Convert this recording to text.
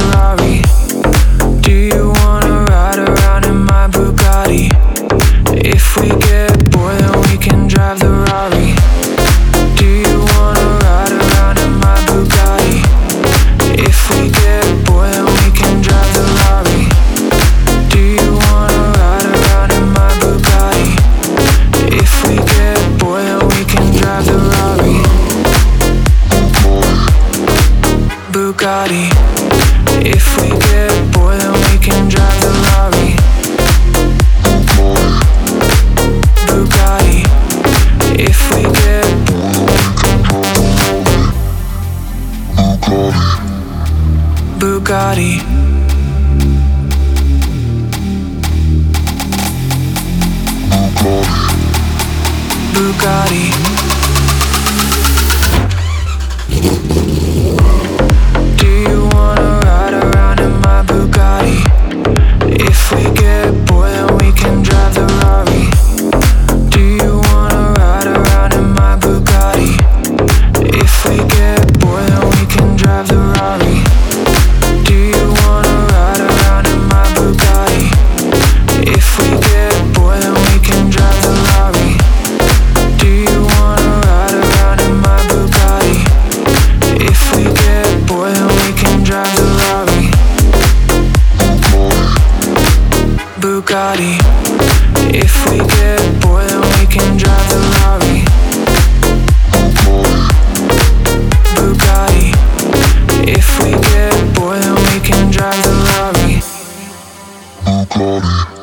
Ferrari? Do you wanna ride around in my Bugatti? If we get bored then we can drive the Rari. Do you wanna ride around in my Bugatti? If we get bored then we can drive the Rari. Do you wanna ride around in my Bugatti? If we get bored then we can drive the Rari. Bugatti. If we get bored then we can drive the Rari. Bugatti. If we get Bugatti. Bugatti. Do you wanna ride around in my Bugatti? If we get bored then we can drive the Rari. Do you wanna ride around in my Bugatti? If we get bored then we can drive the Rari. Do you wanna ride around in my Bugatti? If we get bored then we can drive the Rari. Do you wanna ride around in my Bugatti? If we get bored then we can drive the Rari. Bugatti. If we get bored then we can drive the Rari. Bugatti. If we get bored then we can drive the Rari. Bugatti.